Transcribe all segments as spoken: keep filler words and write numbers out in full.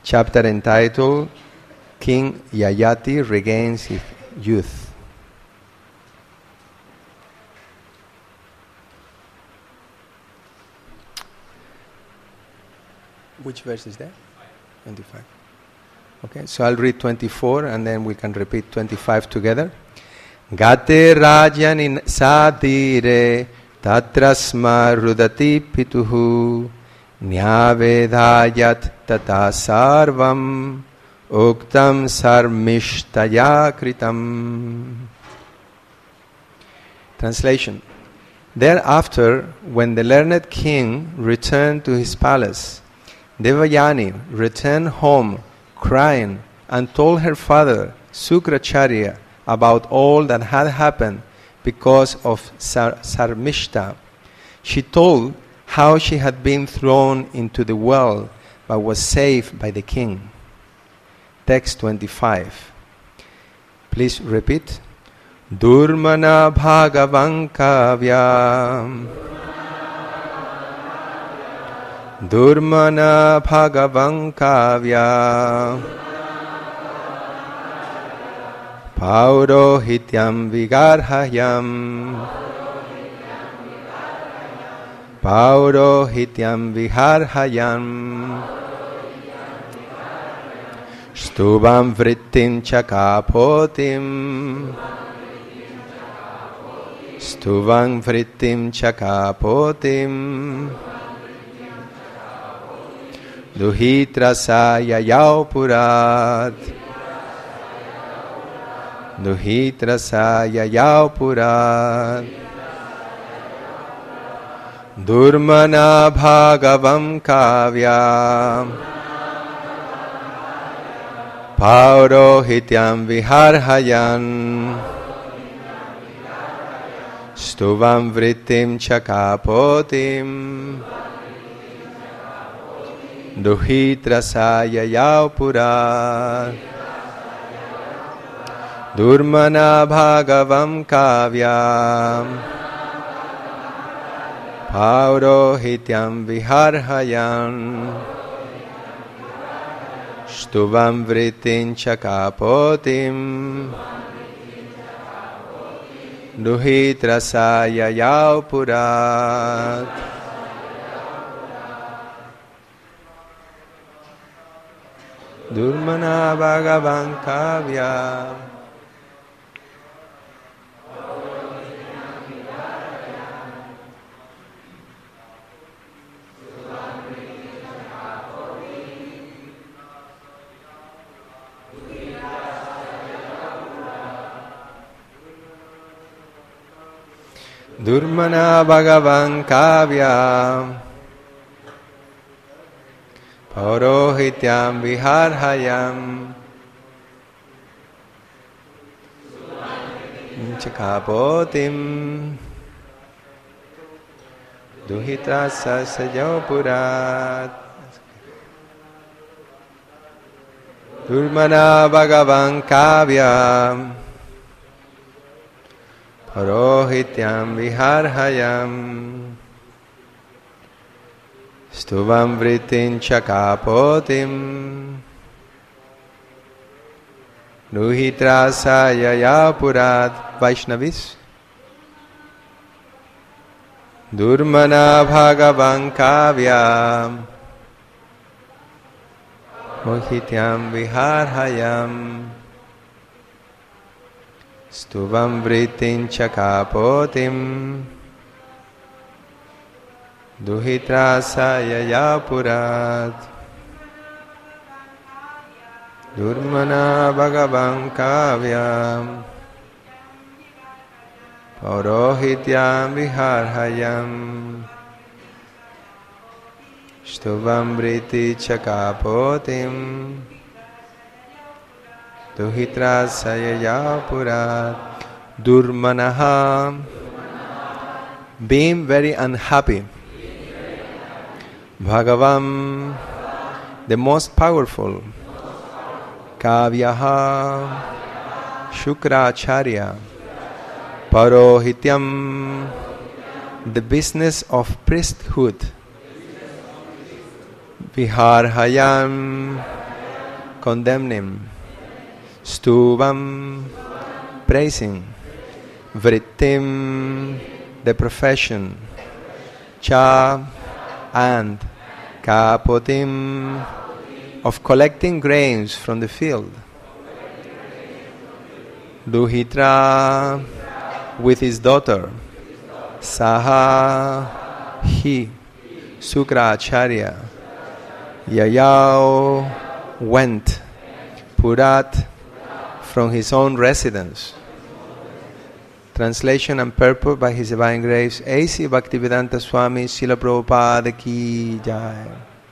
chapter entitled King Yayati Regains His Youth. Which verse is that? twenty-five. Okay, so I'll read twenty-four and then we can repeat twenty-five together. Gate rajanin sadire tatrasma rudati pituhu nyavedayat tata sarvam uktam sarmishtaya kritam. Translation. Thereafter, when the learned king returned to his palace, Devayani returned home crying and told her father Sukracharya about all that had happened because of Sar- Sarmishta. She told how she had been thrown into the well but was saved by the king. Text twenty-five. Please repeat. Durmana bhagavan kavyam Durmana bhagavan kavya Paurohityam vigarhayam Paurohityam viharhayam Stubam vrittim chakapotim Stuvam vrittim chakapotim Duhitra yayau purat Duhitra yayau purat Durmana bhagavam kavya Paurohityam viharhayan Stuvam vrittim chakapotim Duhitra yayau purat Durmana bhagavam kavyam Paurohityam viharhayan Stuvam vrittim chakapotim Duhitra yayau purat. Durmana bhagavan kavya Durmana bhagavan kavya Paurohityam viharhayam Chakapotim Duhitra sajau purat Durmana bhagavan kavya Paurohityam viharhayam Stuvam vrittim chakapotim Nuhitra yayau purat. Vaishnavis. Durmana bhagavan kavya Mohityam viharhayam Stuvam vrittim chakapotim Duhitra yayau purat. Durmana bhagavan kavyam Paurohityam viharhayam Stuvam vritti chakapotim Duhitra yayau purat. Durmanaha, being very unhappy. Bhagavam, the most powerful. Kavyaha, Shukracharya. Parohityam, the business of priesthood. Viharhayam, condemning, Stuvam, praising, Vrittim, the profession, Cha, and Kapotim, of collecting grains from the field, Duhitra, with his daughter, Saha, he, Sukracharya, Yayao, went, Purat, from his own residence. Translation and purport by His Divine Grace A C Bhaktivedanta Swami Srila Prabhupada Ki Jai.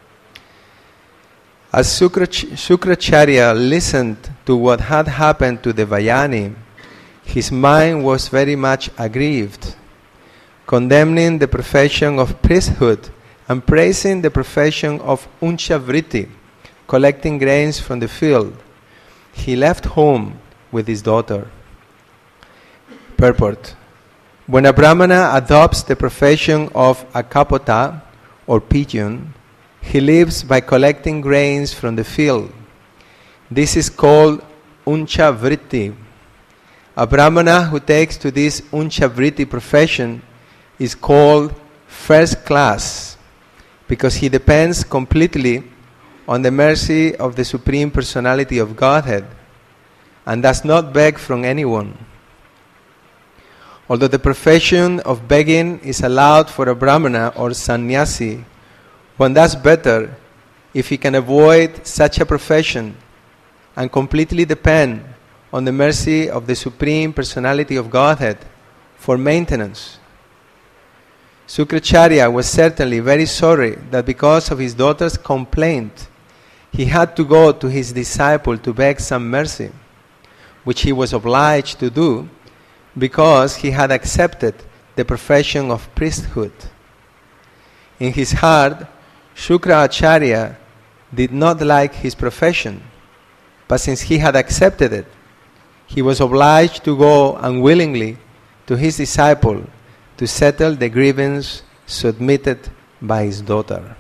As Sukracharya listened to what had happened to Devayani, his mind was very much aggrieved, condemning the profession of priesthood and praising the profession of Unchavritti, collecting grains from the field. He left home with his daughter. Purport. When a Brahmana adopts the profession of a kapota or pigeon, he lives by collecting grains from the field. This is called Unchavritti. A Brahmana who takes to this Unchavritti profession is called first class because he depends completely on the mercy of the Supreme Personality of Godhead and does not beg from anyone. Although the profession of begging is allowed for a Brahmana or sannyasi, one does better if he can avoid such a profession and completely depend on the mercy of the Supreme Personality of Godhead for maintenance. Sukracharya was certainly very sorry that because of his daughter's complaint, he had to go to his disciple to beg some mercy, which he was obliged to do because he had accepted the profession of priesthood. In his heart, Sukracharya did not like his profession, but since he had accepted it, he was obliged to go unwillingly to his disciple to settle the grievance submitted by his daughter.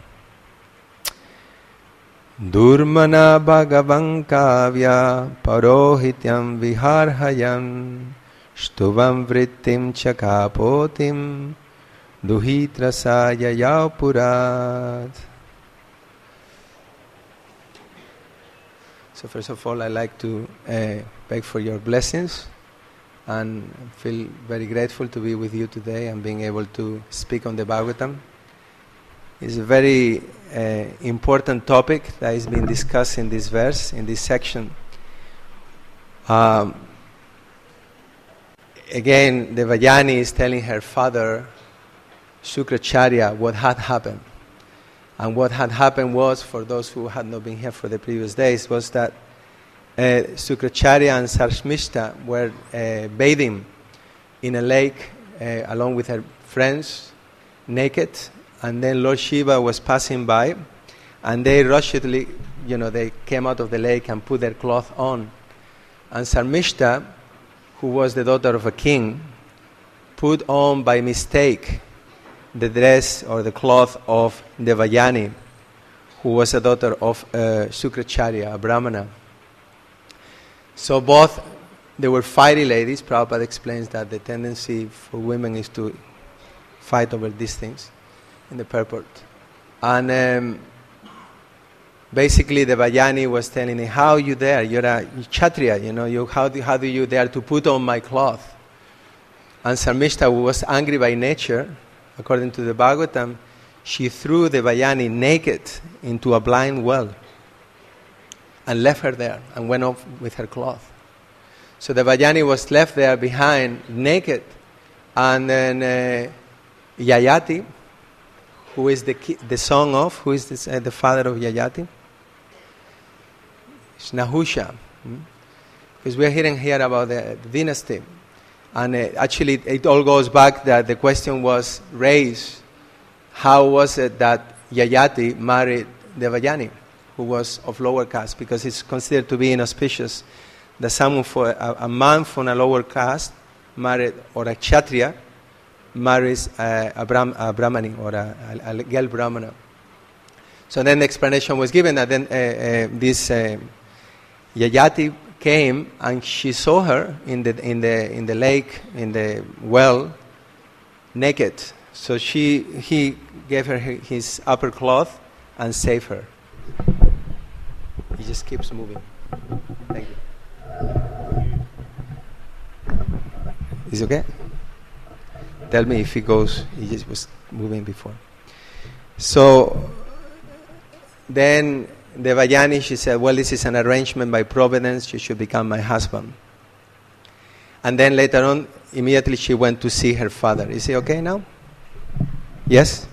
Durmana bhagavan kavya parohityam viharhayam Shtuvam vrittim chakapotim duhitrasaya yaupurat. So first of all, I'd like to uh, beg for your blessings and feel very grateful to be with you today and being able to speak on the Bhagavatam. It's a very uh, important topic that is being discussed in this verse, in this section. Um, Again, Devayani is telling her father, Sukracharya, what had happened. And what had happened was, for those who had not been here for the previous days, was that uh, Sukracharya and Sarmishta were uh, bathing in a lake uh, along with her friends, naked, and then Lord Shiva was passing by, and they rushedly, you know, they came out of the lake and put their cloth on. And Sarmishta, who was the daughter of a king, put on by mistake the dress or the cloth of Devayani, who was a daughter of uh, Sukracharya, a Brahmana. So both, they were fiery ladies. Prabhupada explains that the tendency for women is to fight over these things in the purport. And um, basically, the Devayani was telling him, how are you there? You're a Kshatriya, you know, you, how, do, how do you dare to put on my cloth? And Sarmishta, who was angry by nature, according to the Bhagavatam, she threw the Devayani naked into a blind well and left her there and went off with her cloth. So the Devayani was left there behind, naked, and then uh, Yayati, who is the, ki- the son of, who is this, uh, the father of Yayati? Nahusha, hmm? Because we're hearing here about the, the dynasty, and uh, actually it all goes back that the question was raised: how was it that Yayati married Devayani, who was of lower caste? Because it's considered to be inauspicious that someone for a, a man from a lower caste married, or a Kshatriya marries a, a, Brahm, a Brahmani or a, a, a girl Brahmana. So then the explanation was given that then uh, uh, this. Uh, Yayati came and she saw her in the in the in the lake, in the well, naked. So she he gave her his upper cloth and saved her. He just keeps moving. Thank you. Is it okay? Tell me if he goes. He just was moving before. So then Devayani, she said, well, this is an arrangement by Providence. You should become my husband. And then later on, immediately she went to see her father. Is he okay now? Yes?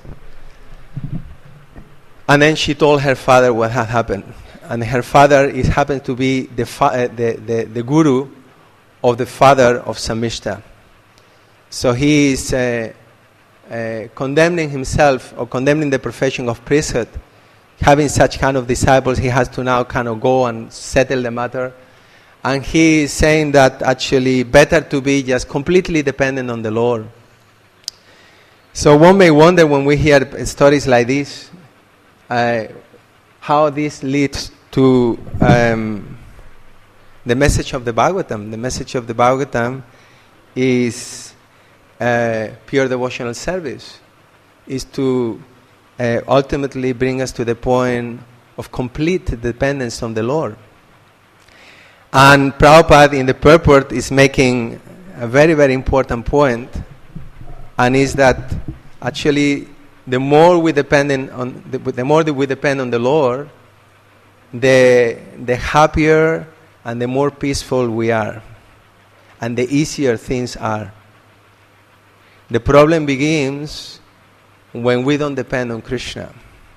And then she told her father what had happened. And her father is happened to be the, fa- uh, the, the, the guru of the father of Samishta. So he is uh, uh, condemning himself or condemning the profession of priesthood. Having such kind of disciples, he has to now kind of go and settle the matter. And he is saying that actually better to be just completely dependent on the Lord. So one may wonder when we hear stories like this, uh, how this leads to um, the message of the Bhagavatam. The message of the Bhagavatam is uh, pure devotional service, is to uh, ultimately bring us to the point of complete dependence on the Lord. And Prabhupada in the purport is making a very, very important point, and is that actually the more we depend on the, the more that we depend on the Lord, the the happier and the more peaceful we are, and the easier things are. The problem begins when we don't depend on Krishna.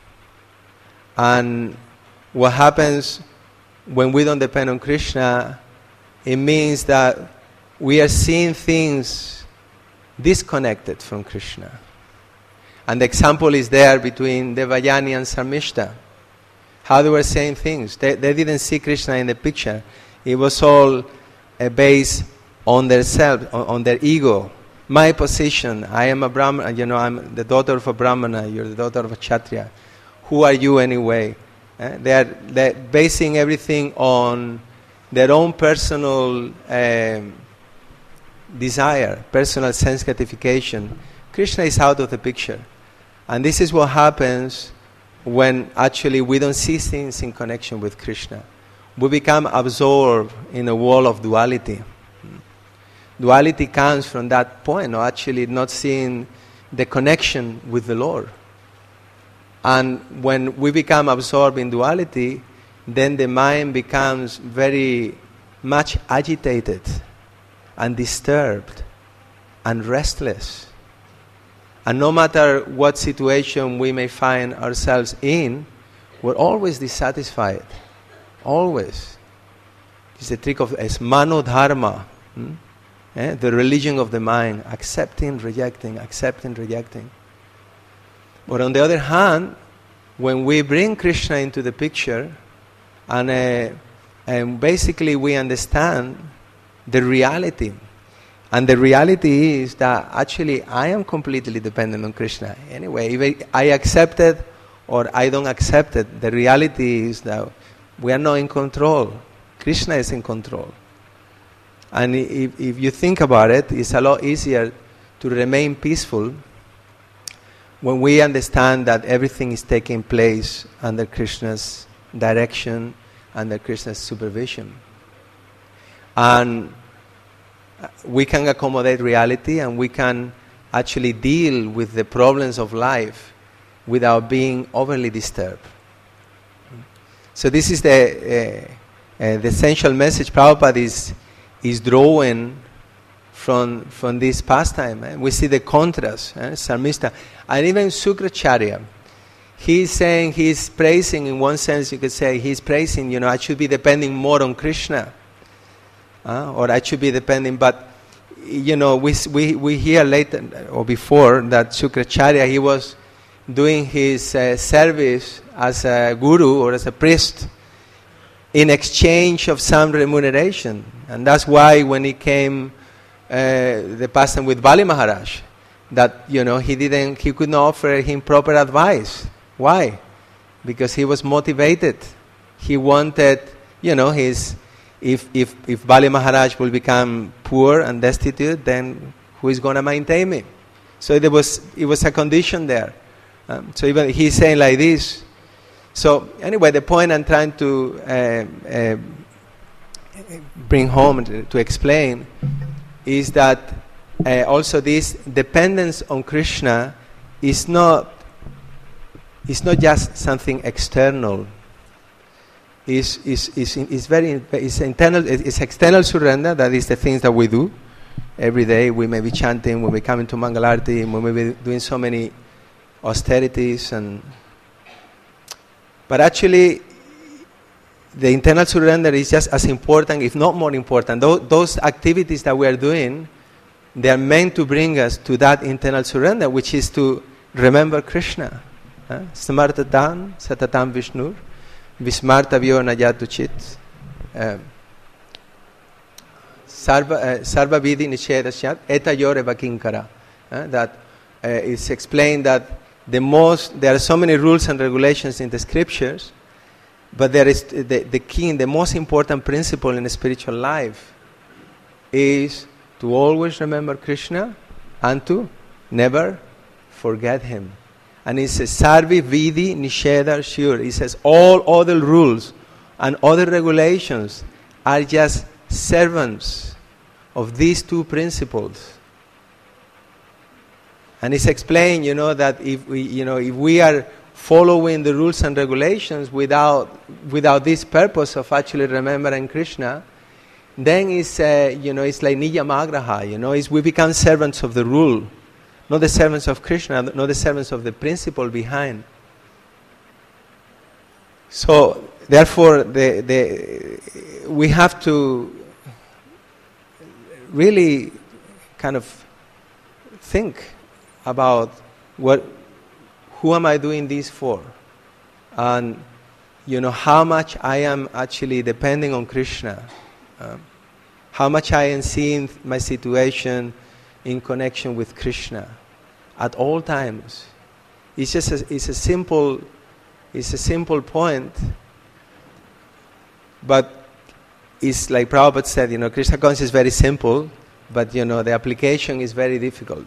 And what happens when we don't depend on Krishna, it means that we are seeing things disconnected from Krishna. And the example is there between Devayani and Sarmishta. How they were saying things. They, they didn't see Krishna in the picture. It was all uh, based on their self, on, on their ego. My position, I am a Brahmana, you know, I'm the daughter of a Brahmana, you're the daughter of a Kshatriya. Who are you anyway? Uh, they are they're basing everything on their own personal um, desire, personal sense gratification. Krishna is out of the picture. And this is what happens when actually we don't see things in connection with Krishna. We become absorbed in a wall of duality. Duality comes from that point, or actually not seeing the connection with the Lord. And when we become absorbed in duality, then the mind becomes very much agitated and disturbed and restless. And no matter what situation we may find ourselves in, we're always dissatisfied. Always. It's the trick of es mano dharma. Hmm? Eh? The religion of the mind. Accepting, rejecting, accepting, rejecting. But on the other hand, when we bring Krishna into the picture, and, uh, and basically we understand the reality. And the reality is that actually I am completely dependent on Krishna. Anyway, if I accept it or I don't accept it, the reality is that we are not in control. Krishna is in control. And if, if you think about it, it's a lot easier to remain peaceful when we understand that everything is taking place under Krishna's direction, under Krishna's supervision. And we can accommodate reality, and we can actually deal with the problems of life without being overly disturbed. So this is the uh, uh, the essential message Prabhupada is is drawing from from this pastime. Eh? We see the contrast, eh? Sarmishta, and even Sukracharya. He's saying, he's praising, in one sense you could say, he's praising, you know, I should be depending more on Krishna. Uh, or I should be depending, but you know, we we we hear later or before that Sukracharya, he was doing his uh, service as a guru or as a priest in exchange of some remuneration, and that's why when he came, uh, the pastime with Bali Maharaj, that you know he didn't, he could not offer him proper advice. Why? Because he was motivated. He wanted you know, he's, if, if, if Bali Maharaj will become poor and destitute, then who is going to maintain me? So there was, it was a condition there. Um, so even he's saying like this. So anyway, the point I'm trying to uh, uh, bring home to, to explain is that uh, also this dependence on Krishna is not, is not just something external. Is is is is very is internal. It's external surrender. That is the things that we do every day. We may be chanting when we come into Mangalarti. We may be doing so many austerities, and but actually, the internal surrender is just as important, if not more important. Those, those activities that we are doing, they are meant to bring us to that internal surrender, which is to remember Krishna. Smartatam satatam Vishnur. Vismartavyo najatu chit. Sarva vidhi nishedashyat eta yoreva kinkara. That uh, is explained that the most, there are so many rules and regulations in the scriptures, but there is the, the key, the most important principle in the spiritual life is to always remember Krishna and to never forget him. And it says, Sarvi Vidhi Nisheda Sure. It says all other rules and other regulations are just servants of these two principles. And it's explained, you know, that if we, you know, if we are following the rules and regulations without without this purpose of actually remembering Krishna, then it's uh, you know it's like niyamagraha. You know, it's we become servants of the rule. Not the servants of Krishna, not the servants of the principle behind. So, therefore, the, the, we have to really kind of think about what, who am I doing this for? And, you know, how much I am actually depending on Krishna. Um, how much I am seeing my situation in connection with Krishna at all times. It's just a, it's a simple it's a simple point, but it's like Prabhupada said, you know, Krishna consciousness is very simple, but you know the application is very difficult.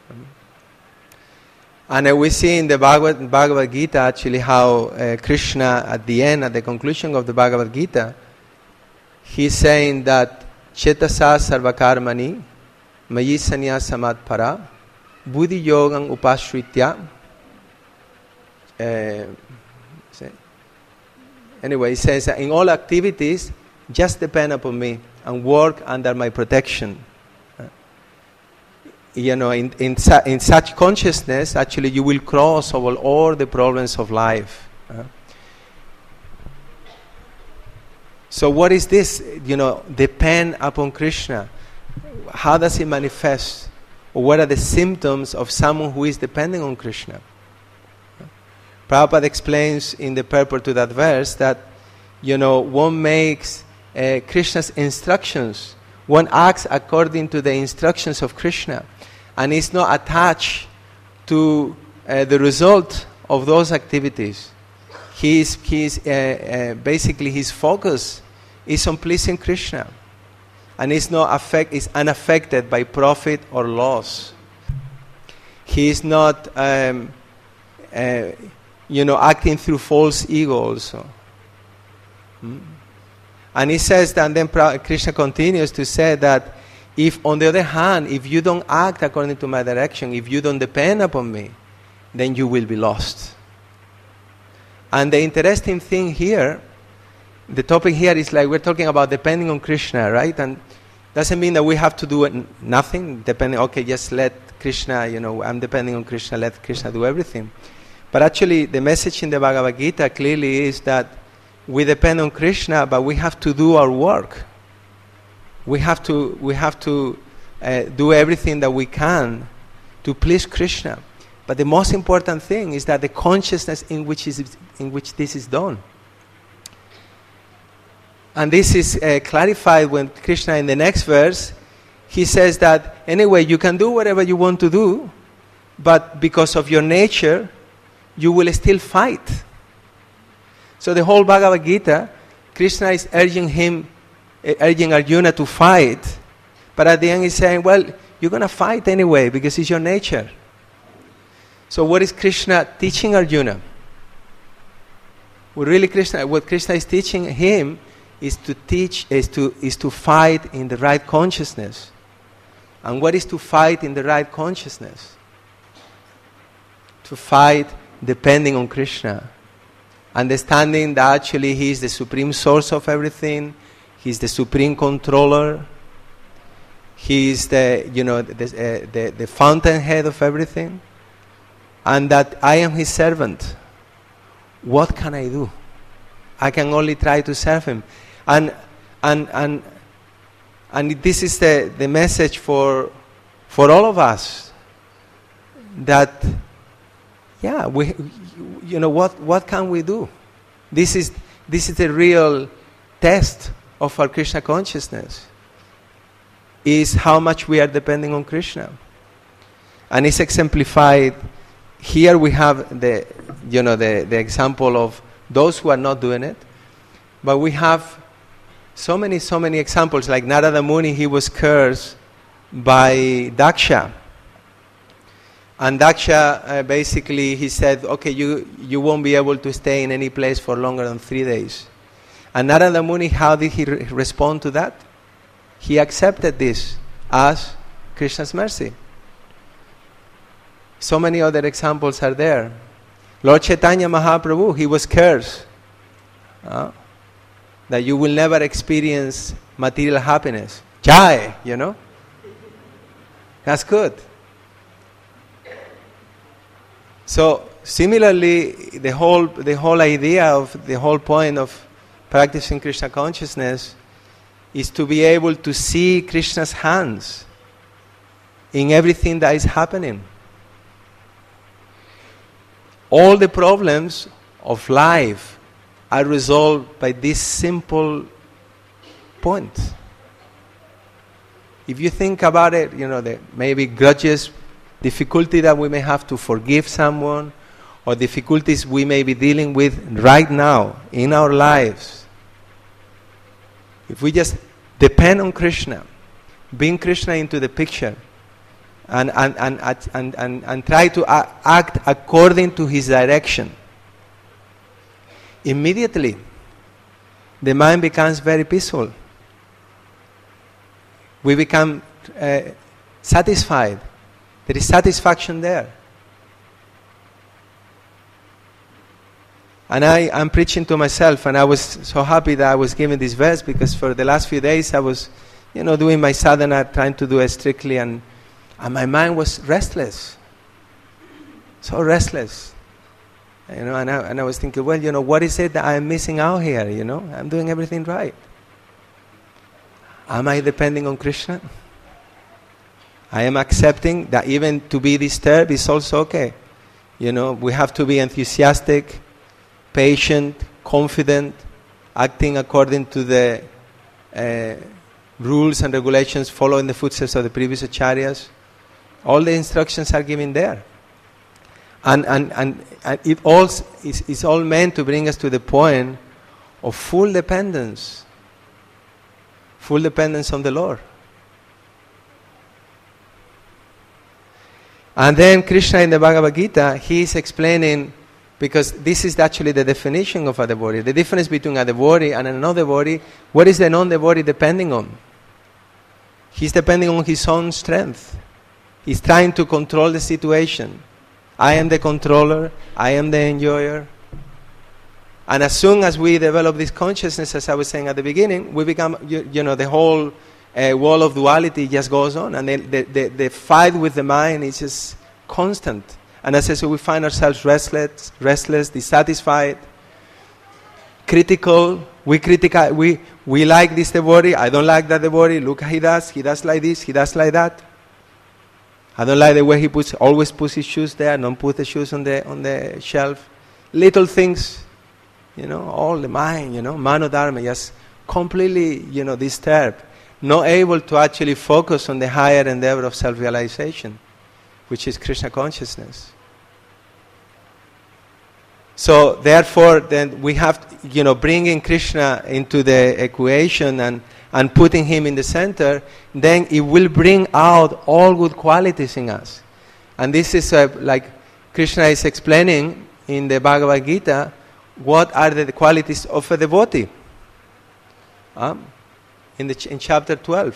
And uh, we see in the Bhagavad, Bhagavad Gita actually how uh, Krishna at the end, at the conclusion of the Bhagavad Gita, he's saying that Chetasa Sarvakarmani Mayi Sanyasamat Para Buddhi Yogam Upashritya. Uh, anyway, he says that in all activities, just depend upon me and work under my protection. Uh, you know, in, in, su- in such consciousness, actually, you will cross over all the problems of life. Uh, so, what is this? You know, depend upon Krishna. How does it manifest? Or what are the symptoms of someone who is depending on Krishna? Prabhupada explains in the purport to that verse that, you know, one makes uh, Krishna's instructions. One acts according to the instructions of Krishna and is not attached to uh, the result of those activities. He is, he is uh, uh, basically his focus is on pleasing Krishna. And is not affect, is unaffected by profit or loss. He is not, um, uh, you know, acting through false ego also. Hmm? And he says that, and then Krishna continues to say that if, on the other hand, if you don't act according to my direction, if you don't depend upon me, then you will be lost. And the interesting thing here, the topic here is like we're talking about depending on Krishna, right? And doesn't mean that we have to do it, nothing, depending, okay, just let Krishna, you know, I'm depending on Krishna, let Krishna do everything. But actually, the message in the Bhagavad Gita clearly is that we depend on Krishna, but we have to do our work. We have to, we have to uh, do everything that we can to please Krishna. But the most important thing is that the consciousness in which is in which this is done. And this is uh, clarified when Krishna in the next verse, he says that anyway, you can do whatever you want to do, but because of your nature, you will still fight. So the whole Bhagavad Gita, Krishna is urging him, urging Arjuna to fight, but at the end he's saying, well, you're going to fight anyway because it's your nature. So what is Krishna teaching Arjuna? Well, really, Krishna, what Krishna is teaching him is to teach, is to is to fight in the right consciousness. And what is to fight in the right consciousness? To fight depending on Krishna, understanding that actually He is the supreme source of everything. He is the supreme controller. He is the you know the uh, the, the fountainhead of everything, and that I am His servant. What can I do? I can only try to serve Him. And and and and this is the, the message for for all of us. That yeah, we you know what what can we do? This is this is the real test of our Krishna consciousness. Is how much we are depending on Krishna. And it's exemplified. Here we have the, you know, the, the example of those who are not doing it, but we have so many, so many examples. Like Narada Muni, he was cursed by Daksha, and Daksha uh, basically he said, "Okay, you you won't be able to stay in any place for longer than three days." And Narada Muni, how did he re- respond to that? He accepted this as Krishna's mercy. So many other examples are there. Lord Chaitanya Mahaprabhu, he was cursed uh, that you will never experience material happiness. Jai, you know. That's good. So similarly, the whole the whole idea of the whole point of practicing Krishna consciousness is to be able to see Krishna's hands in everything that is happening. All the problems of life are resolved by this simple point. If you think about it, you know, the maybe grudges, difficulty that we may have to forgive someone, or difficulties we may be dealing with right now in our lives. If we just depend on Krishna, bring Krishna into the picture, And and, and, and, and and try to act according to His direction, immediately the mind becomes very peaceful. We become uh, satisfied. There is satisfaction there. And I am preaching to myself, and I was so happy that I was given this verse, because for the last few days I was, you know, doing my sadhana, trying to do it strictly, and And my mind was restless, so restless, you know. And I, and I was thinking, well, you know, what is it that I'm missing out here? You know, I'm doing everything right. Am I depending on Krishna? I am accepting that even to be disturbed is also okay. You know, we have to be enthusiastic, patient, confident, acting according to the uh, rules and regulations, following the footsteps of the previous acharyas. All the instructions are given there. And and, and, and it all is, is all meant to bring us to the point of full dependence. Full dependence on the Lord. And then Krishna in the Bhagavad Gita, he is explaining, because this is actually the definition of a devotee. The difference between a devotee and a non-devotee, what is the non-devotee depending on? He's depending on his own strength. He's trying to control the situation. I am the controller. I am the enjoyer. And as soon as we develop this consciousness, as I was saying at the beginning, we become, you, you know, the whole uh, wall of duality just goes on. And the, the, the, the fight with the mind is just constant. And as I said, we find ourselves restless, restless, dissatisfied, critical. We criticize, we, we like this devotee. I don't like that devotee. Look how he does. He does like this. He does like that. I don't like the way he puts, always puts his shoes there, don't put the shoes on the on the shelf. Little things, you know, all the mind, you know, mano dharma, just completely, you know, disturbed, not able to actually focus on the higher endeavor of self-realization, which is Krishna consciousness. So therefore, then we have, to, you know, bringing Krishna into the equation and, and putting him in the center, then it will bring out all good qualities in us. And this is uh, like Krishna is explaining in the Bhagavad Gita, what are the qualities of a devotee? Um, in, the ch- in chapter twelve.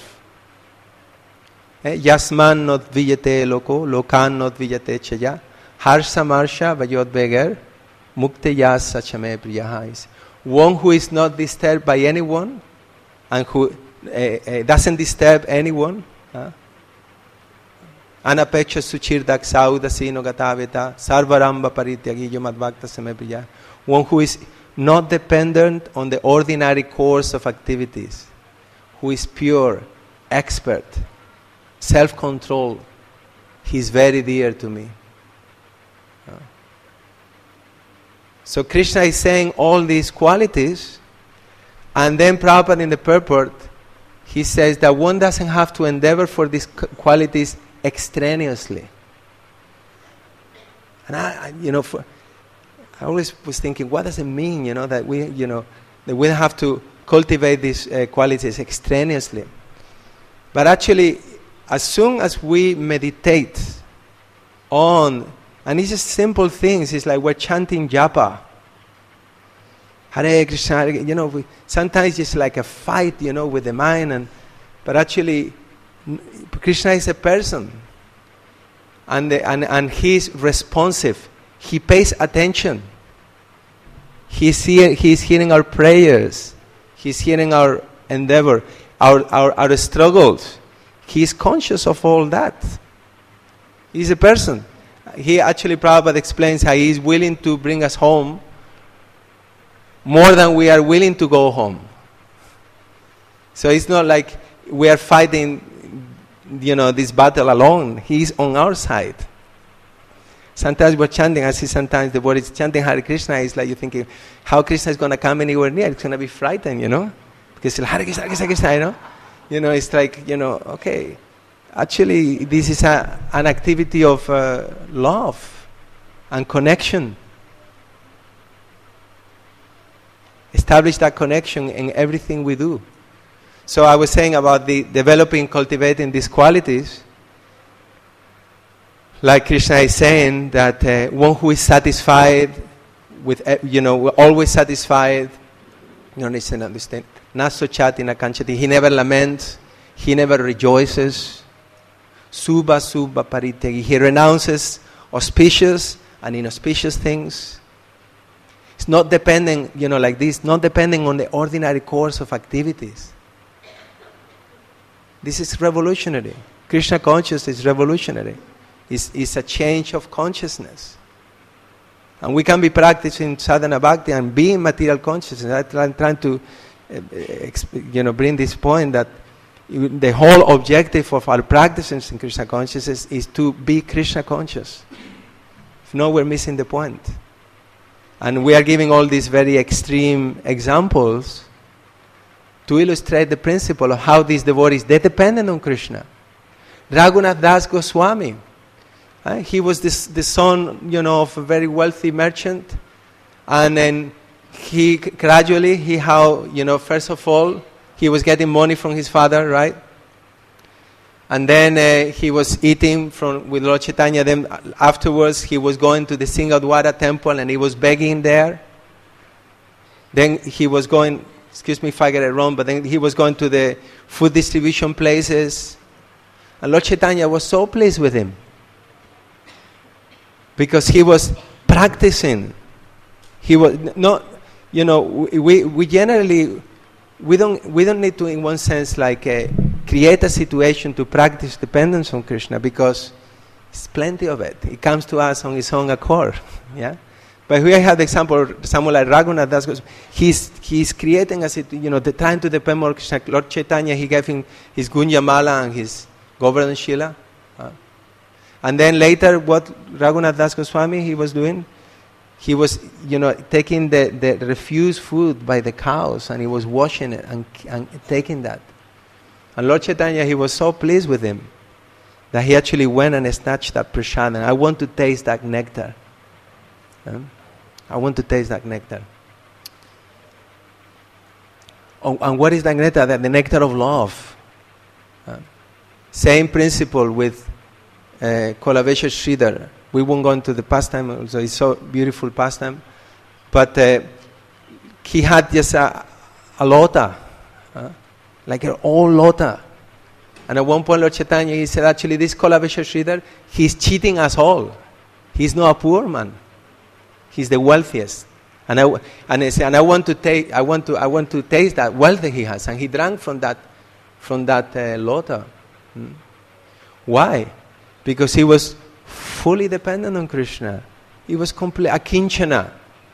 Yasman not vijate loko, lokan not vijate chaya, harsha marsha vajot beger, mukte yas sachame priyahais. One who is not disturbed by anyone, and who uh, uh, doesn't disturb anyone, uh, anapecha suchirdak saudasino gataveta, sarvaramba parityagi yomadvakta samepriya. One who is not dependent on the ordinary course of activities, who is pure, expert, self-control. He's very dear to me. Uh. So Krishna is saying all these qualities, and then Prabhupada in the purport, he says that one doesn't have to endeavor for these qualities extraneously. And I, I you know, for, I always was thinking, what does it mean, you know, that we, you know, that we have to cultivate these uh, qualities extraneously? But actually, as soon as we meditate on, and it's just simple things, it's like we're chanting japa, Hare Krishna, you know, we, sometimes it's like a fight, you know, with the mind, and but actually, Krishna is a person, and the, and and he's responsive. He pays attention. He's hear, he's hearing our prayers. He's hearing our endeavor, our our, our struggles. He's conscious of all that. He's a person. He actually, Prabhupada explains how he is willing to bring us home more than we are willing to go home. So it's not like we are fighting, you know, this battle alone. He's on our side. Sometimes we're chanting, I see sometimes the word is chanting Hare Krishna, it's like you're thinking, how Krishna is going to come anywhere near? It's going to be frightened, you know? Because Hare Krishna, Hare Krishna, Krishna, you know? You know, it's like, you know, okay, actually this is a, an activity of uh, love and connection. Establish that connection in everything we do. So I was saying about the developing, cultivating these qualities. Like Krishna is saying that uh, one who is satisfied with, uh, you know, always satisfied, you don't understand. Naso chati na kanchati. He never laments. He never rejoices. Subha subha paritegi. He renounces auspicious and inauspicious things. It's not depending, you know, like this, not depending on the ordinary course of activities. This is revolutionary. Krishna consciousness is revolutionary. It's, it's a change of consciousness. And we can be practicing sadhana bhakti and be in material consciousness. I'm trying to, uh, you know, bring this point that the whole objective of our practices in Krishna consciousness is to be Krishna conscious. If not, we're missing the point. And we are giving all these very extreme examples to illustrate the principle of how these devotees, they're dependent on Krishna. Raghunath Das Goswami, uh, he was this, the son, you know, of a very wealthy merchant, and then he gradually, he how, you know, first of all, he was getting money from his father, right? And then uh, he was eating from with Lord Chaitanya. Then afterwards, he was going to the Singadwara temple and he was begging there. Then he was going, excuse me if I get it wrong, but then he was going to the food distribution places. And Lord Chaitanya was so pleased with him because he was practicing. He was not, you know, we we generally we don't we don't need to, in one sense, like uh, create a situation to practice dependence on Krishna, because it's plenty of it. It comes to us on its own accord. Yeah. But here I have the example, someone like Raghunath Das Goswami, he's, he's creating a situation, you know, the, trying to depend more on Krishna. Lord Chaitanya, he gave him his Gunjamala and his Govardhan Shila. Uh, and then later, what Raghunath Das Goswami, he was doing, he was, you know, taking the, the refuse food by the cows and he was washing it and, and taking that. And Lord Chaitanya, he was so pleased with him that he actually went and snatched that prasad. And I want to taste that nectar. Um, I want to taste that nectar. Oh, and what is that nectar? The, the nectar of love. Uh, same principle with uh, Kolavesha Sridhar. We won't go into the pastime, also it's so beautiful pastime. But uh, he had just a, a lota, uh, like an old lota. And at one point Lord Chaitanya, he said, actually this Kolavesha Sridhar, he's cheating us all. He's not a poor man. He's the wealthiest. And I, and I, say, and I want to take, I want to, I want to taste that wealth that he has. And he drank from that, from that uh, lota. Hmm. Why? Because he was fully dependent on Krishna. He was complete, akinchana.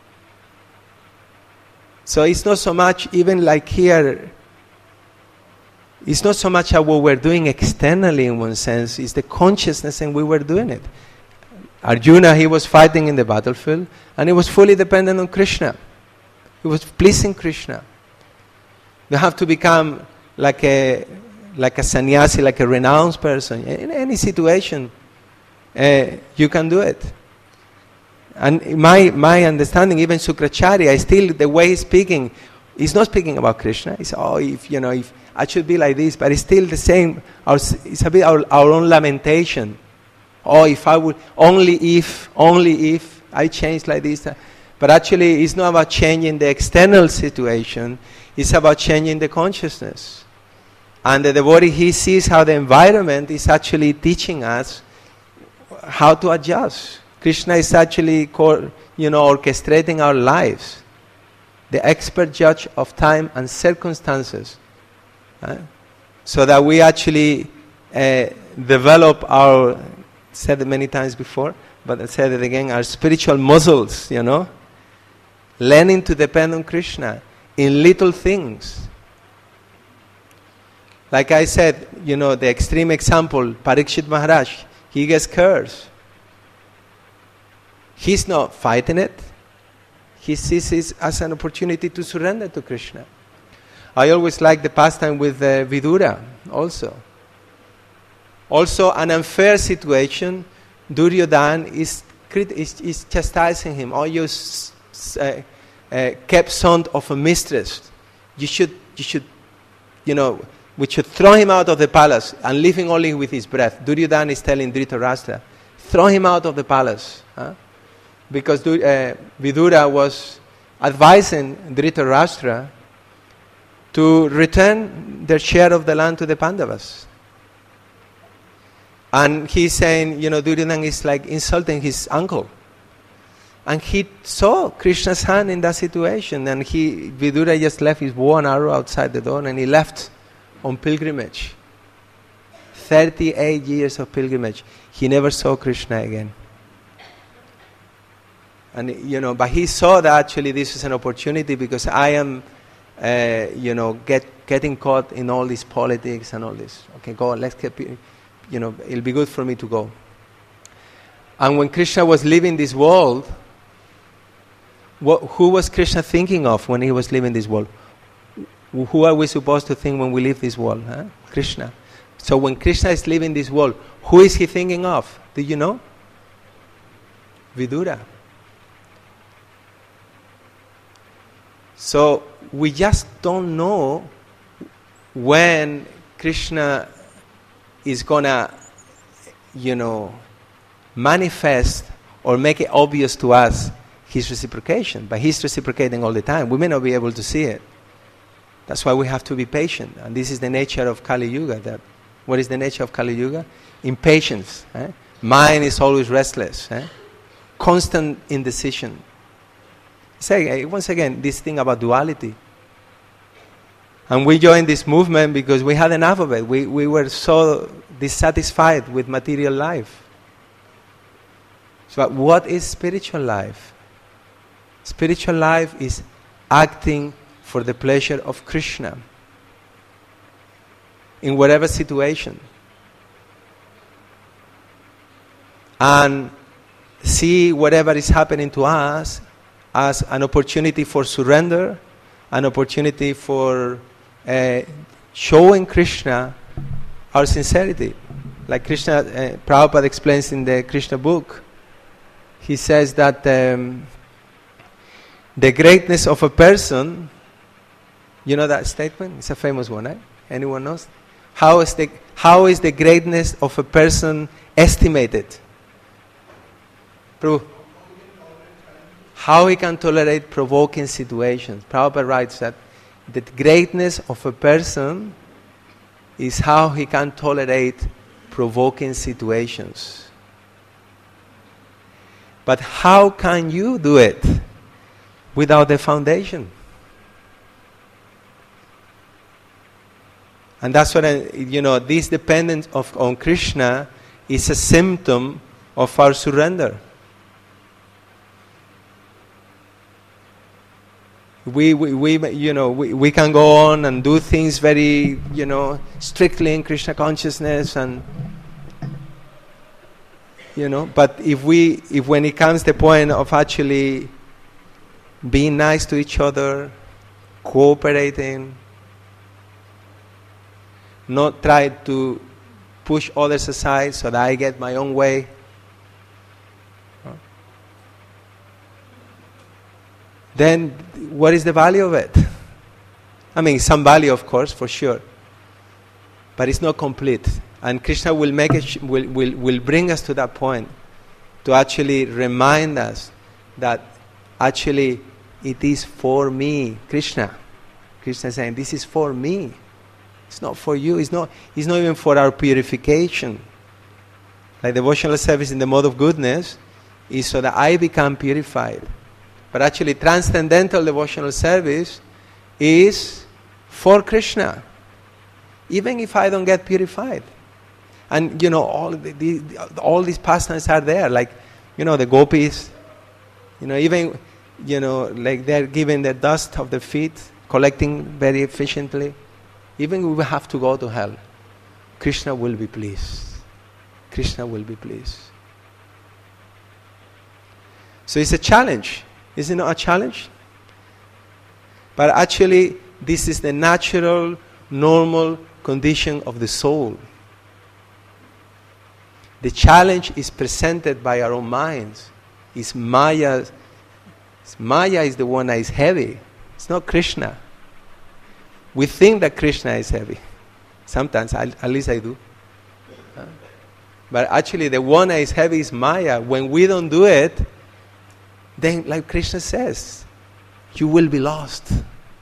So it's not so much, even like here, it's not so much what we're doing externally in one sense, it's the consciousness and we were doing it. Arjuna, he was fighting in the battlefield and he was fully dependent on Krishna. He was pleasing Krishna. You have to become like a like a sannyasi, like a renounced person. In any situation, uh, you can do it. And my my understanding, even Sukracharya, is still the way he's speaking, he's not speaking about Krishna. He's, oh, if, you know, if I should be like this, but it's still the same. Our, it's a bit our, our own lamentation. Oh, if I would, only if, only if I change like this. But actually, it's not about changing the external situation. It's about changing the consciousness. And the devotee, he sees how the environment is actually teaching us how to adjust. Krishna is actually, you know, orchestrating our lives. The expert judge of time and circumstances. Uh, so that we actually uh, develop our, said it many times before, but I said it again, our spiritual muscles, you know. Learning to depend on Krishna in little things. Like I said, you know, the extreme example, Parikshit Maharaj, he gets cursed. He's not fighting it. He sees it as an opportunity to surrender to Krishna. I always like the pastime with uh, Vidura also. Also, an unfair situation, Duryodhana is, is, is chastising him. Oh, you s- s- uh, uh, kept son of a mistress. You should, you should, you know, we should throw him out of the palace and leave him only with his breath. Duryodhana is telling Dhritarashtra, throw him out of the palace. Huh? Because uh, Vidura was advising Dhritarashtra to return their share of the land to the Pandavas. And he's saying, you know, Duryodhana is like insulting his uncle. And he saw Krishna's hand in that situation. And he, Vidura just left his bow and arrow outside the door and he left on pilgrimage. thirty-eight years of pilgrimage. He never saw Krishna again. And, you know, but he saw that actually this is an opportunity because I am, uh, you know, get, getting caught in all this politics and all this. Okay, go on, let's get, you know, it'll be good for me to go. And when Krishna was leaving this world, what, who was Krishna thinking of when he was leaving this world? Who are we supposed to think when we leave this world? Huh? Krishna. So when Krishna is leaving this world, who is he thinking of? Do you know? Vidura. So we just don't know when Krishna is gonna, you know, manifest or make it obvious to us his reciprocation. But he's reciprocating all the time. We may not be able to see it. That's why we have to be patient. And this is the nature of Kali Yuga. That, what is the nature of Kali Yuga? Impatience. Eh? Mind is always restless. Eh? Constant indecision. Say, once again, this thing about duality. And we joined this movement because we had enough of it. We, we were so dissatisfied with material life. So what is spiritual life? Spiritual life is acting for the pleasure of Krishna in whatever situation. And see whatever is happening to us as an opportunity for surrender, an opportunity for uh, showing Krishna our sincerity. Like Krishna, uh, Prabhupada explains in the Krishna book, he says that um, the greatness of a person, you know that statement? It's a famous one, right? Anyone knows? How is the, how is the greatness of a person estimated? Prabhu. How he can tolerate provoking situations. Prabhupada writes that the greatness of a person is how he can tolerate provoking situations. But how can you do it without the foundation? And that's what I, you know, this dependence of, on Krishna is a symptom of our surrender. We, we, we you know, we, we can go on and do things very, you know, strictly in Krishna consciousness, and, you know, but if we, if when it comes to the point of actually being nice to each other, cooperating, not try to push others aside so that I get my own way, then what is the value of it? I mean, some value, of course, for sure, but it's not complete. And Krishna will make it, will, will, will bring us to that point to actually remind us that actually it is for me. Krishna, Krishna is saying, this is for me. It's not for you. It's not, it's not even for our purification. Like devotional service in the mode of goodness is so that I become purified. But actually, transcendental devotional service is for Krishna, even if I don't get purified. And, you know, all the, the, all these pastimes are there, like, you know, the gopis, you know, even, you know, like they're giving the dust of the feet, collecting very efficiently. Even if we have to go to hell, Krishna will be pleased. Krishna will be pleased. So it's a challenge. Is it not a challenge? But actually, this is the natural, normal condition of the soul. The challenge is presented by our own minds. It's Maya. It's Maya is the one that is heavy. It's not Krishna. We think that Krishna is heavy. Sometimes, at least I do. But actually, the one that is heavy is Maya. When we don't do it, then, like Krishna says, you will be lost.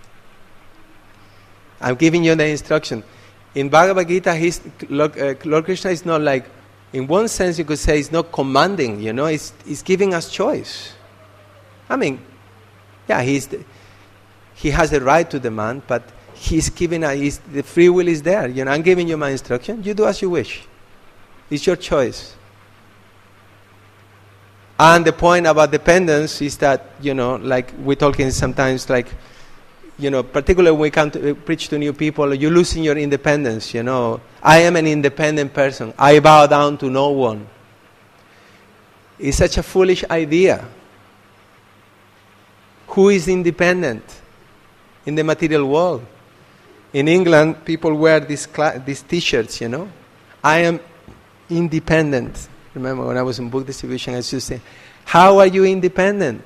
I'm giving you the instruction. In Bhagavad Gita, he's, Lord, uh, Lord Krishna is not like, in one sense you could say, he's not commanding, you know, he's, he's giving us choice. I mean, yeah, he's the, he has the right to demand, but he's giving us, he's, the free will is there. You know, I'm giving you my instruction, you do as you wish. It's your choice. And the point about dependence is that, you know, like we're talking sometimes like, you know, particularly when we come to uh, preach to new people, you're losing your independence, you know. I am an independent person. I bow down to no one. It's such a foolish idea. Who is independent in the material world? In England, people wear these, cla- these t-shirts, you know. I am independent. Remember when I was in book distribution, I used to say, how are you independent?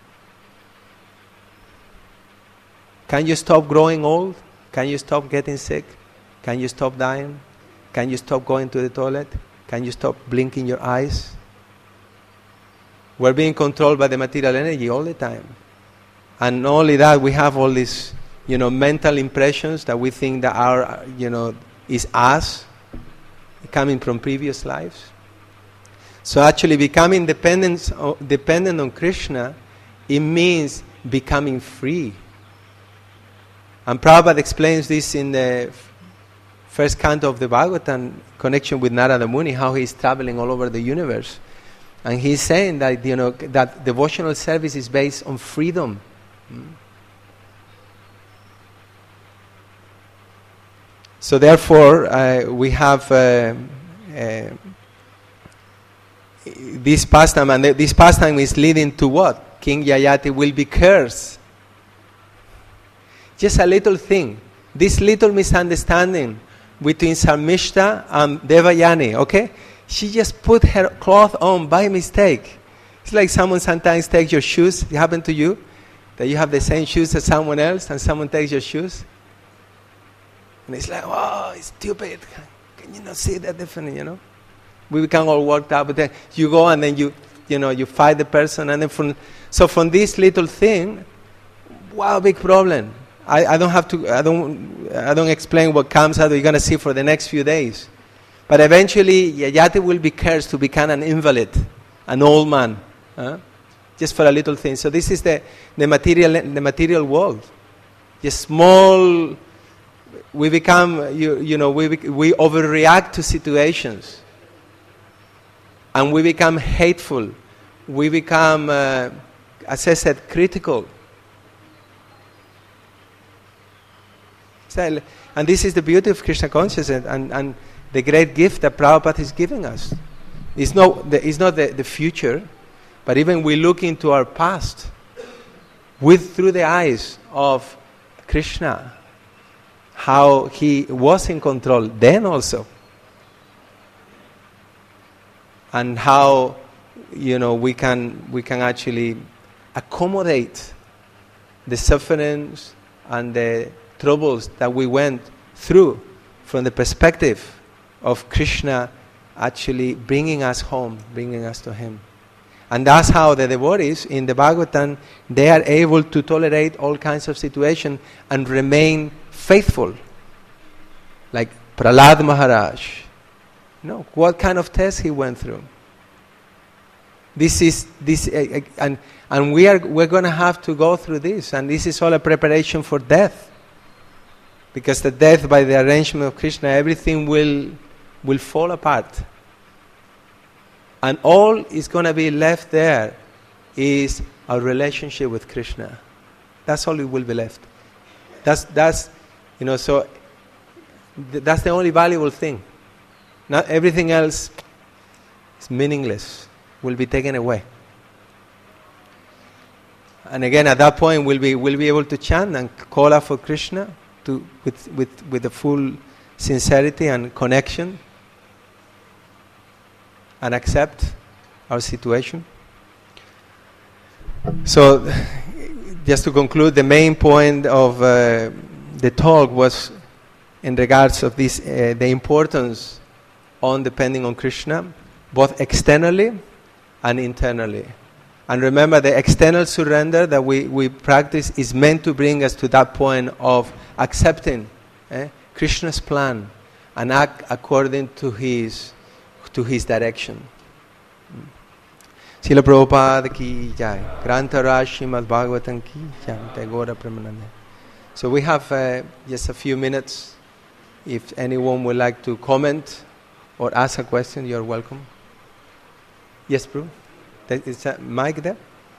Can you stop growing old? Can you stop getting sick? Can you stop dying? Can you stop going to the toilet? Can you stop blinking your eyes? We're being controlled by the material energy all the time. And not only that, we have all these, you know, mental impressions that we think that our, you know, is us, coming from previous lives. So actually becoming dependent, dependent on Krishna, it means becoming free. And Prabhupada explains this in the first canto of the Bhagavatam, connection with Narada Muni, how he's traveling all over the universe. And he's saying that, you know, that devotional service is based on freedom. So therefore, uh, we have uh, uh, this pastime, and this pastime is leading to what? King Yayati will be cursed. Just a little thing. This little misunderstanding between Sarmishta and Devayani, okay? She just put her cloth on by mistake. It's like someone sometimes takes your shoes, it happened to you, That you have the same shoes as someone else and someone takes your shoes. And it's like, oh, it's stupid. Can you not see that difference, you know? We become all worked out, but then you go and then you, you know, you fight the person. And then from, so from this little thing, wow, big problem. I, I don't have to, I don't, I don't explain what comes out, you're going to see for the next few days. But eventually, Yayati will be cursed to become an invalid, an old man. Huh? Just for a little thing. So this is the, the material the material world. Just small. We become you you know we we overreact to situations, and we become hateful. We become, uh, as I said, critical. So, and this is the beauty of Krishna consciousness, and, and the great gift that Prabhupada is giving us. It's not the, it's not the, the future. But even we look into our past with through the eyes of Krishna, how he was in control then also, and how you know we can we can actually accommodate the sufferings and the troubles that we went through from the perspective of Krishna actually bringing us home, bringing us to him. And that's how the devotees in the Bhagavatam, they are able to tolerate all kinds of situations and remain faithful. Like Prahlad Maharaj. You know, what kind of test he went through. This is, this, uh, and, and we are, we're going to have to go through this. And this is all a preparation for death. Because the death, by the arrangement of Krishna, everything will, will fall apart. And all is going to be left there is our relationship with Krishna. That's all it will be left. That's, that's you know, so th- that's the only valuable thing. Not everything else is meaningless, will be taken away. And again, at that point, we'll be, we'll be able to chant and call out for Krishna to, with, with, with the full sincerity and connection. And accept our situation. So, just to conclude, the main point of uh, the talk was in regards of this, uh, the importance on depending on Krishna, both externally and internally. And remember, the external surrender that we, we practice is meant to bring us to that point of accepting eh, Krishna's plan and act according to his to his direction. Srila Prabhupada ki jai. Grantaraj Srimad Bhagavatam ki jai. Tagora Premanande. So we have uh, just a few minutes. If anyone would like to comment or ask a question, you're welcome. Yes, bro. Is that mic there?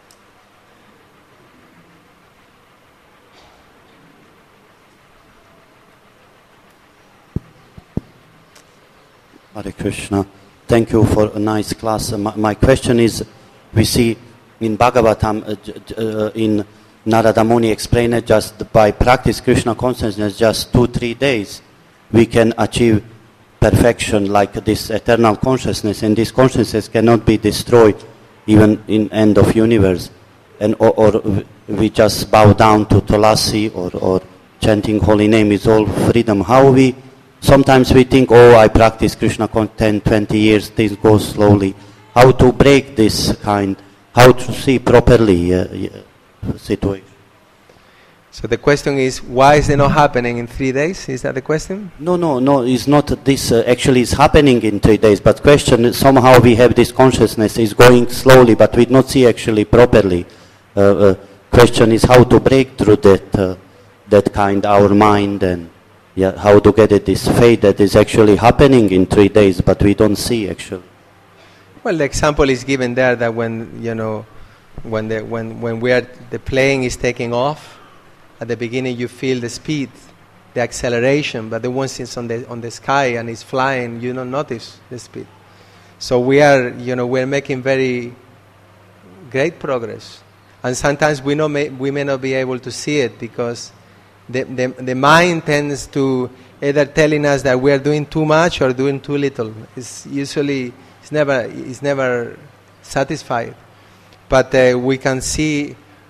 Hare Krishna. Thank you for a nice class. Uh, my, my question is, we see in Bhagavatam, uh, uh, in Narada Muni explained it, just by practice Krishna consciousness, just two, three days, we can achieve perfection like this eternal consciousness, and this consciousness cannot be destroyed even in end of universe. And or, or we just bow down to Tulasi or, or chanting holy name is all freedom. How we Sometimes we think, oh, I practice Krishna for ten, twenty years, things go slowly. How to break this kind, how to see properly uh, uh, situation. So the question is, why is it not happening in three days? Is that the question? No, no, no, it's not this, uh, actually it's happening in three days, but question is, somehow we have this consciousness, is going slowly, but we don't see actually properly. Uh, uh, question is how to break through that, uh, that kind, our mind, and yeah, how to get it, this fate that is actually happening in three days, but we don't see actually. Well, the example is given there that when, you know, when the when when we are the plane is taking off, at the beginning you feel the speed, the acceleration, but the once it's on the on the sky and it's flying, you don't notice the speed. So we are, you know, we're making very great progress, and sometimes we know may, we may not be able to see it because The, the the mind tends to either telling us that we are doing too much or doing too little. It's usually it's never it's never satisfied. But uh, we can see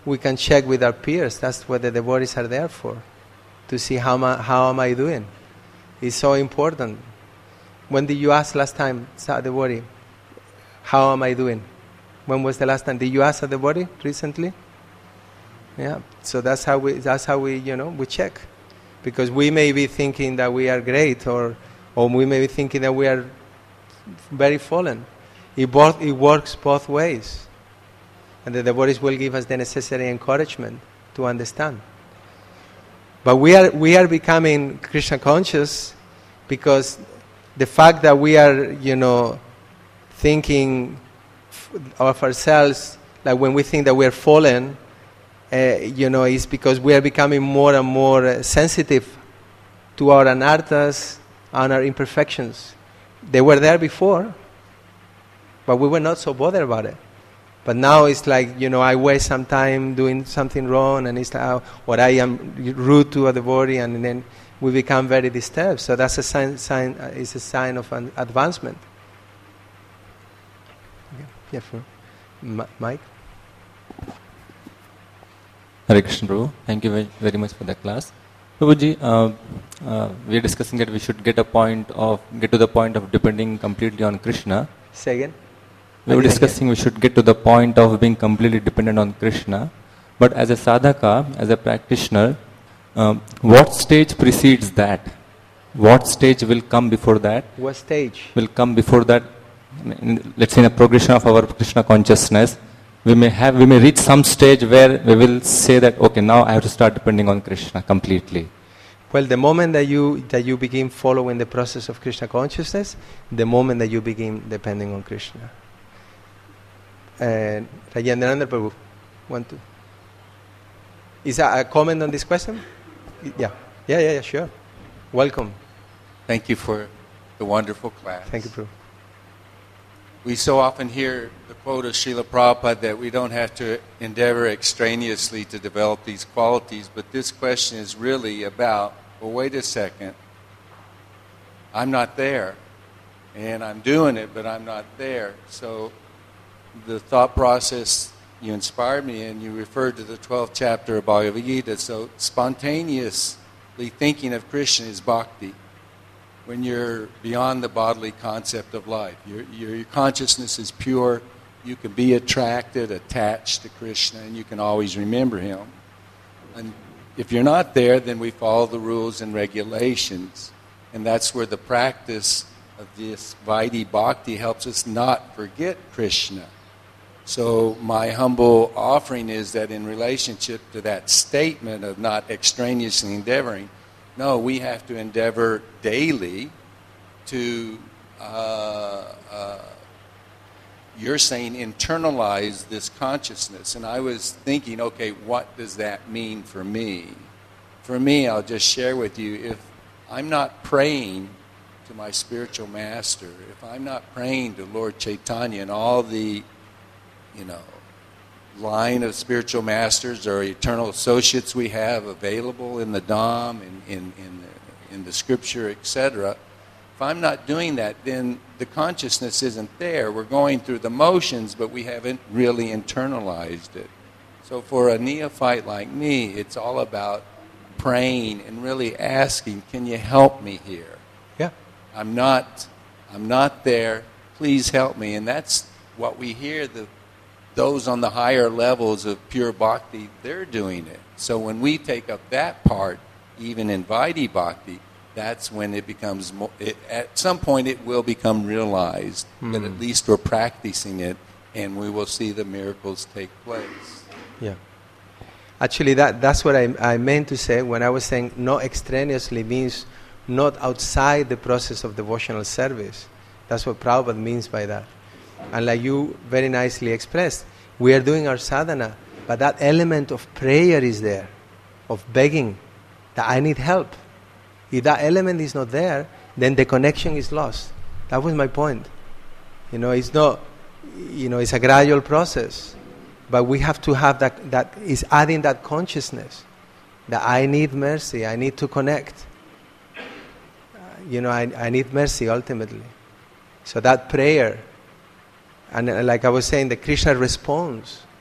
we can check with our peers. That's what the devotees are there for, to see how, ma, how am I doing. It's so important. When did you ask last time, the devotee, how am I doing? When was the last time? Did you ask the devotee recently? Yeah. So that's how we, that's how we, you know, we check. Because we may be thinking that we are great, or, or we may be thinking that we are very fallen. It, both, it works both ways. And the devotees will give us the necessary encouragement to understand. But we are we are becoming Krishna conscious because the fact that we are, you know, thinking of ourselves, like when we think that we are fallen, uh, you know, is because we are becoming more and more uh, sensitive to our anarthas and our imperfections. They were there before, but we were not so bothered about it. But now it's like, you know, I waste some time doing something wrong, and it's like, oh, or I am rude to a devotee, and then we become very disturbed. So that's a sign. sign uh, it's a sign of an advancement. Okay. Yeah, for M- Mike. Hare Krishna, Prabhu. Thank you very, very much for the class. Prabhuji, uh, uh, we are discussing that we should get a point of get to the point of depending completely on Krishna. Say again. We were discussing we should get to the point of being completely dependent on Krishna. But as a sadhaka, as a practitioner, um, what stage precedes that? What stage will come before that? What stage? Will come before that. In, let's say in a progression of our Krishna consciousness, we may have, we may reach some stage where we will say that, okay, now I have to start depending on Krishna completely. Well, the moment that you that you begin following the process of Krishna consciousness, the moment that you begin depending on Krishna. Uh, Rajendrananda Prabhu, want to? Is that a comment on this question? Yeah, yeah, yeah, yeah, sure. Welcome. Thank you for the wonderful class. Thank you, Prabhu. We so often hear the quote of Srila Prabhupada that we don't have to endeavor extraneously to develop these qualities, but this question is really about, well, wait a second, I'm not there, and I'm doing it, but I'm not there. So the thought process you inspired me in, you referred to the twelfth chapter of Bhagavad Gita, so spontaneously thinking of Krishna is bhakti. When you're beyond the bodily concept of life, your, your, your consciousness is pure, you can be attracted, attached to Krishna, and you can always remember him. And if you're not there, then we follow the rules and regulations, and that's where the practice of this Vaidhi Bhakti helps us not forget Krishna. So my humble offering is that in relationship to that statement of not extraneously endeavoring, no, we have to endeavor daily to, uh, uh, you're saying, internalize this consciousness. And I was thinking, okay, what does that mean for me? For me, I'll just share with you, if I'm not praying to my spiritual master, if I'm not praying to Lord Chaitanya and all the, you know, line of spiritual masters or eternal associates we have available in the Dham, in, in, in, the, in the scripture, et cetera, if I'm not doing that, then the consciousness isn't there. We're going through the motions, but we haven't really internalized it. So for a neophyte like me, it's all about praying and really asking, can you help me here? Yeah. I'm not, I'm not there. Please help me. And that's what we hear the those on the higher levels of pure bhakti, they're doing it. So when we take up that part, even in Vaidhi Bhakti, that's when it becomes, more, it, at some point it will become realized mm. that at least we're practicing it, and we will see the miracles take place. Yeah. Actually, that, that's what I, I meant to say when I was saying not extraneously means not outside the process of devotional service. That's what Prabhupada means by that. And like you very nicely expressed, we are doing our sadhana, but that element of prayer is there, of begging, that I need help. If that element is not there, then the connection is lost. That was my point. You know, it's not, you know, it's a gradual process, but we have to have that, that is adding that consciousness, that I need mercy, I need to connect. Uh, you know, I, I need mercy ultimately. So that prayer, and like I was saying, the Krishna responds.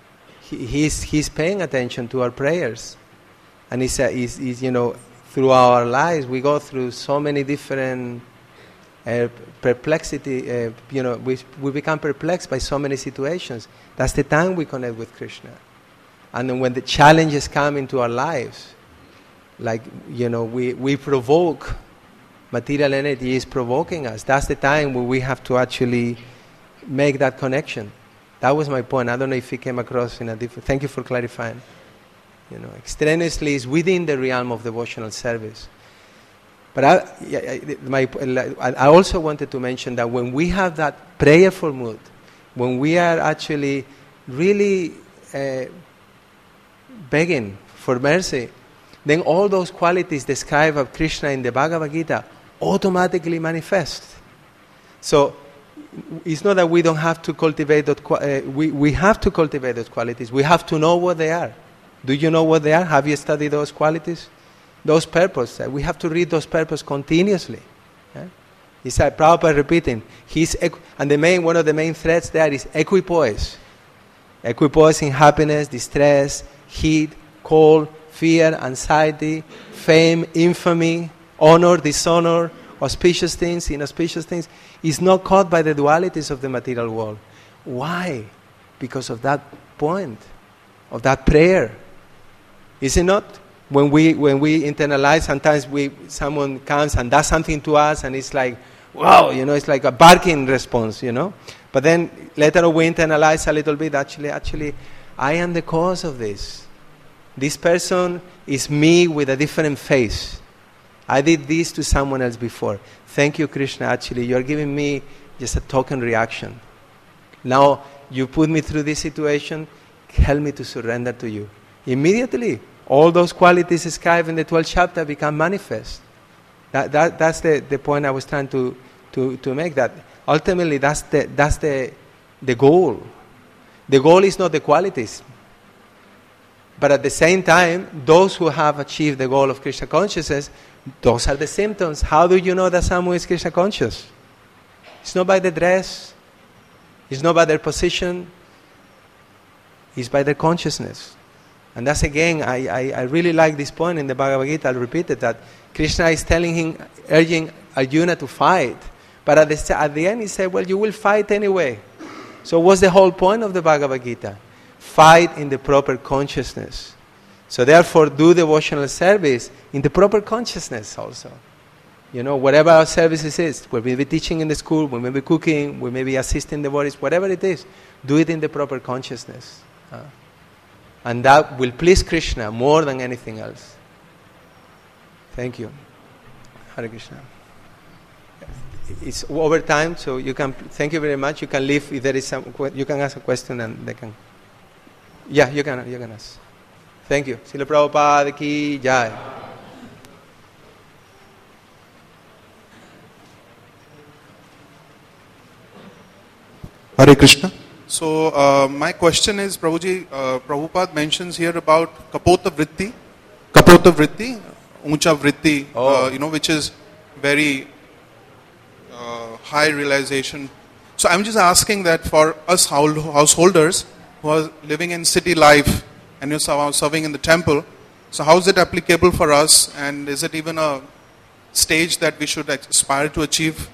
he, he's, he's paying attention to our prayers. And he's, uh, he's, he's, you know, through our lives, we go through so many different uh, perplexity, uh, you know, we, we become perplexed by so many situations. That's the time we connect with Krishna. And then when the challenges come into our lives, like, you know, we, we provoke, material energy is provoking us. That's the time where we have to actually make that connection. That was my point. I don't know if it came across in a different... Thank you for clarifying. You know, extraneously is within the realm of devotional service. But I, I, my, I also wanted to mention that when we have that prayerful mood, when we are actually really uh, begging for mercy, then all those qualities described of Krishna in the Bhagavad Gita automatically manifest. So it's not that we don't have to cultivate those, uh, we, we have to cultivate those qualities. We have to know what they are. Do you know what they are? Have you studied those qualities? Those purposes. We have to read those purposes continuously. Yeah? It's like Prabhupada repeating. He's equ- and the main, one of the main threads there is equipoise. Equipoise in happiness, distress, heat, cold, fear, anxiety, fame, infamy, honor, dishonor, auspicious things, inauspicious things, is not caught by the dualities of the material world. Why? Because of that point, of that prayer. Is it not? When we when we internalize, sometimes we someone comes and does something to us, and it's like, wow, you know, it's like a barking response, you know. But then later on we internalize a little bit. Actually, actually, I am the cause of this. This person is me with a different face. I did this to someone else before. Thank you, Krishna. Actually, you are giving me just a token reaction. Now you put me through this situation. Help me to surrender to you. Immediately, all those qualities described in the twelfth chapter become manifest. That, that, that's the, the point I was trying to, to, to make. That ultimately, that's the that's the the goal. The goal is not the qualities, but at the same time, those who have achieved the goal of Krishna consciousness, those are the symptoms. How do you know that someone is Krishna conscious? It's not by the dress. It's not by their position. It's by their consciousness. And that's again, I, I, I really like this point in the Bhagavad Gita. I'll repeat it, that Krishna is telling him, urging Arjuna to fight. But at the, at the end he said, well, you will fight anyway. So what's the whole point of the Bhagavad Gita? Fight in the proper consciousness. So therefore do devotional service in the proper consciousness also. You know, whatever our services is, we may be teaching in the school, we may be cooking, we may be assisting the devotees, whatever it is, do it in the proper consciousness. Uh, and that will please Krishna more than anything else. Thank you. Hare Krishna. It's over time, so you can, thank you very much. You can leave if there is some, you can ask a question and they can. Yeah, you can, you can ask. Thank you. Srila Prabhupada ki jai. Hare Krishna. So uh, my question is, Prabhuji, uh, Prabhupada mentions here about Kapota Vritti, Kapota Vritti, Uncha Vritti, oh. uh, you know, which is very uh, high realization. So I'm just asking that for us householders who are living in city life and you're serving in the temple, so how is it applicable for us, and is it even a stage that we should aspire to achieve?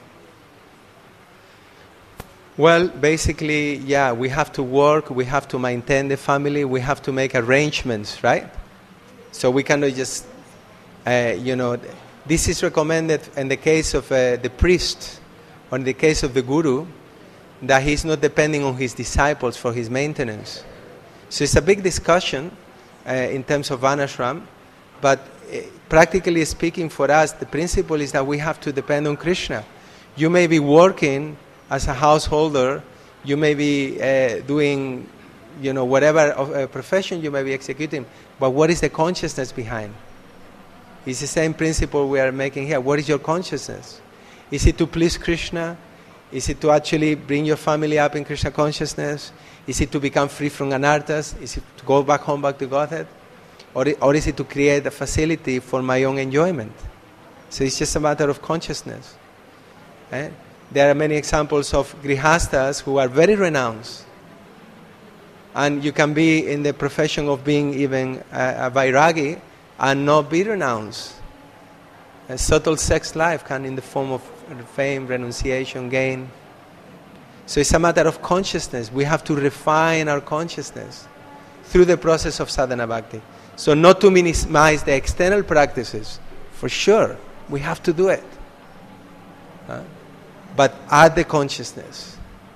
Well, basically, yeah, we have to work, we have to maintain the family, we have to make arrangements, right? So we cannot just, uh, you know, this is recommended in the case of uh, the priest, or in the case of the guru, that he's not depending on his disciples for his maintenance. So it's a big discussion uh, in terms of Varnashram, but uh, practically speaking for us, the principle is that we have to depend on Krishna. You may be working as a householder, you may be uh, doing, you know, whatever uh, profession you may be executing, but what is the consciousness behind? It's the same principle we are making here. What is your consciousness? Is it to please Krishna? Is it to actually bring your family up in Krishna consciousness? Is it to become free from anarthas? Is it to go back home, back to Godhead? Or, or is it to create a facility for my own enjoyment? So it's just a matter of consciousness. Eh? There are many examples of grihastas who are very renounced. And you can be in the profession of being even a, a vairagi and not be renounced. A subtle sex life can in the form of fame, renunciation, gain. So it's a matter of consciousness. We have to refine our consciousness through the process of sadhana bhakti. So not to minimize the external practices, for sure, we have to do it. Uh, but add the consciousness.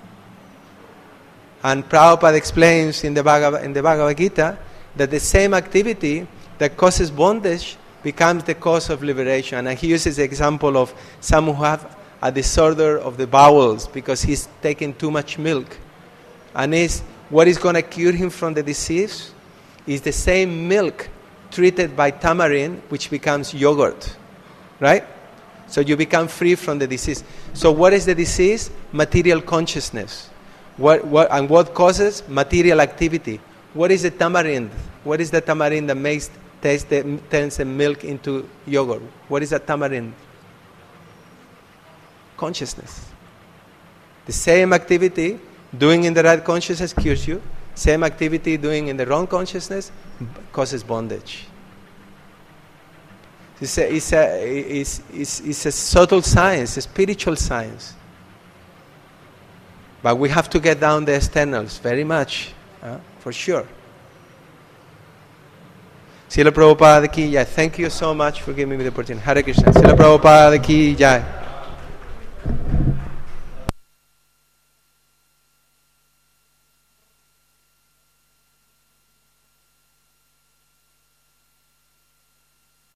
And Prabhupada explains in the, Bhagavad, in the Bhagavad Gita that the same activity that causes bondage becomes the cause of liberation. And he uses the example of someone who have a disorder of the bowels because he's taking too much milk. And is what is going to cure him from the disease is the same milk treated by tamarind, which becomes yogurt. Right? So you become free from the disease. So what is the disease? Material consciousness. What, what, and what causes? Material activity. What is the tamarind? What is the tamarind that makes taste the, turns the milk into yogurt? What is a tamarind? Consciousness. The same activity doing in the right consciousness cures you. Same activity doing in the wrong consciousness causes bondage. It's a, it's a, it's, it's, it's a subtle science, a spiritual science. But we have to get down the externals very much, uh, for sure. Srila Prabhupada ki jai. Thank you so much for giving me the opportunity. Hare Krishna. Srila Prabhupada ki jai.